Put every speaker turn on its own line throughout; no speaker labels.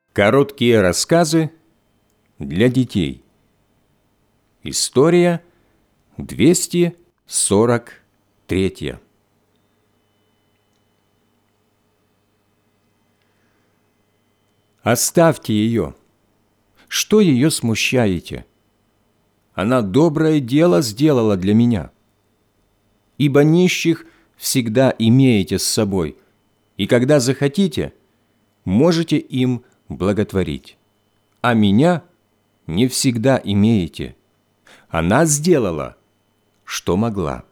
Короткие рассказы для детей. История 243. Оставьте ее. Что ее смущаете? Она доброе дело сделала для меня. Ибо нищих всегда имеете с собой, и когда захотите, можете им благотворить. А меня не всегда имеете. Она сделала, что могла.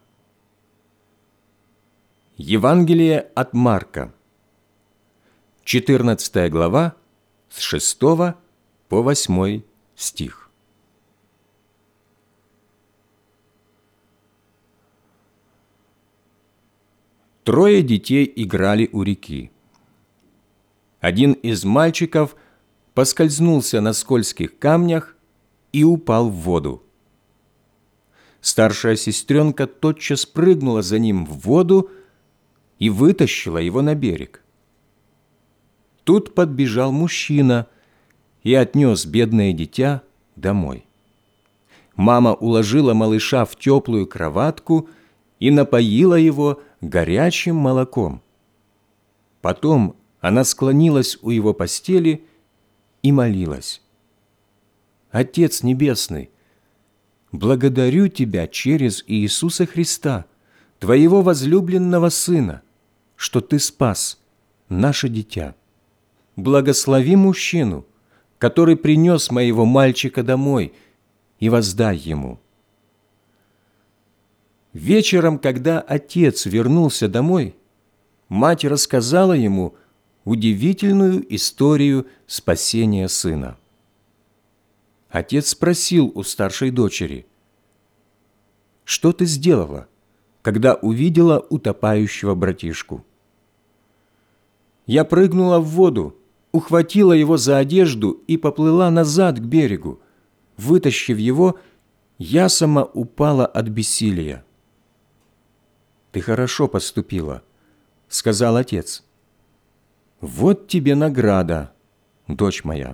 Евангелие от Марка, 14 глава, с 6 по 8 стих. Трое детей играли у реки. Один из мальчиков поскользнулся на скользких камнях и упал в воду. Старшая сестренка тотчас прыгнула за ним в воду и вытащила его на берег. Тут подбежал мужчина и отнес бедное дитя домой. Мама уложила малыша в теплую кроватку и напоила его горячим молоком. Потом она склонилась у его постели и молилась. «Отец Небесный, благодарю Тебя через Иисуса Христа, Твоего возлюбленного Сына, что Ты спас наше дитя. Благослови мужчину, который принес моего мальчика домой, и воздай ему». Вечером, когда отец вернулся домой, мать рассказала ему удивительную историю спасения сына. Отец спросил у старшей дочери: «Что ты сделала, когда увидела утопающего братишку?» «Я прыгнула в воду, ухватила его за одежду и поплыла назад к берегу. Вытащив его, я сама упала от бессилия». «Ты хорошо поступила», — сказал отец. «Вот тебе награда, дочь моя».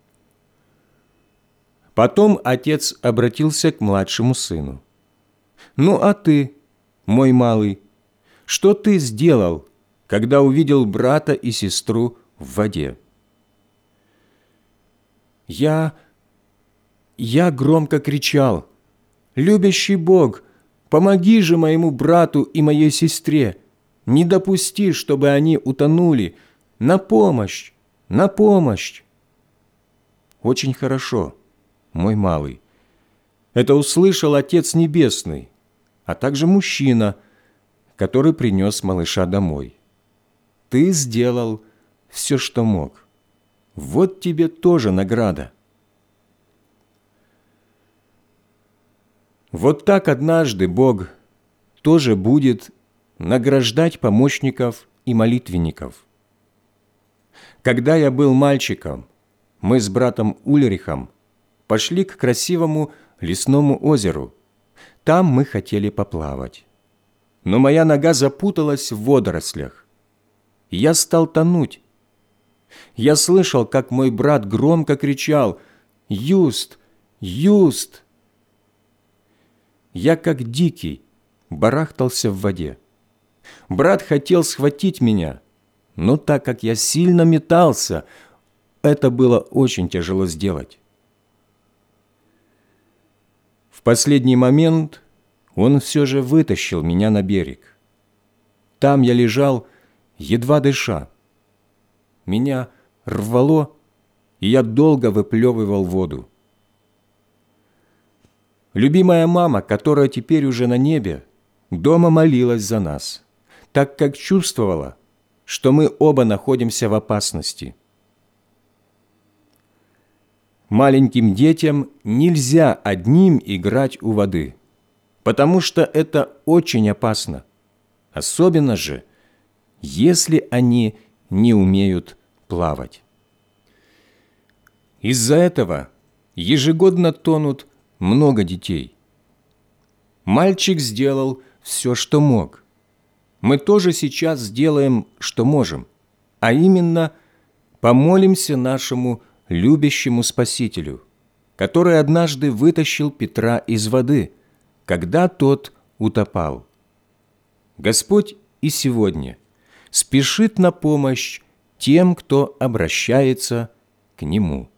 Потом отец обратился к младшему сыну. «Ну а ты, мой малый, что ты сделал, когда увидел брата и сестру в воде?» Я громко кричал: «Любящий Бог, помоги же моему брату и моей сестре! Не допусти, чтобы они утонули! На помощь! На помощь!» «Очень хорошо, мой малый». Это услышал Отец Небесный, а также мужчина, который принес малыша домой. «Ты сделал все, что мог. Вот тебе тоже награда». Вот так однажды Бог тоже будет награждать помощников и молитвенников. Когда я был мальчиком, мы с братом Ульрихом пошли к красивому лесному озеру. Там мы хотели поплавать. Но моя нога запуталась в водорослях. Я стал тонуть. Я слышал, как мой брат громко кричал: «Юст! Юст!» Я, как дикий, барахтался в воде. Брат хотел схватить меня, но так как я сильно метался, это было очень тяжело сделать. В последний момент он все же вытащил меня на берег. Там я лежал, едва дыша. Меня рвало, и я долго выплевывал воду. Любимая мама, которая теперь уже на небе, дома молилась за нас, так как чувствовала, что мы оба находимся в опасности. Маленьким детям нельзя одним играть у воды, потому что это очень опасно, особенно же, если они не умеют плавать. Из-за этого ежегодно тонут много детей. Мальчик сделал все, что мог. Мы тоже сейчас сделаем, что можем, а именно помолимся нашему любящему Спасителю, который однажды вытащил Петра из воды, когда тот утопал. Господь и сегодня спешит на помощь тем, кто обращается к Нему.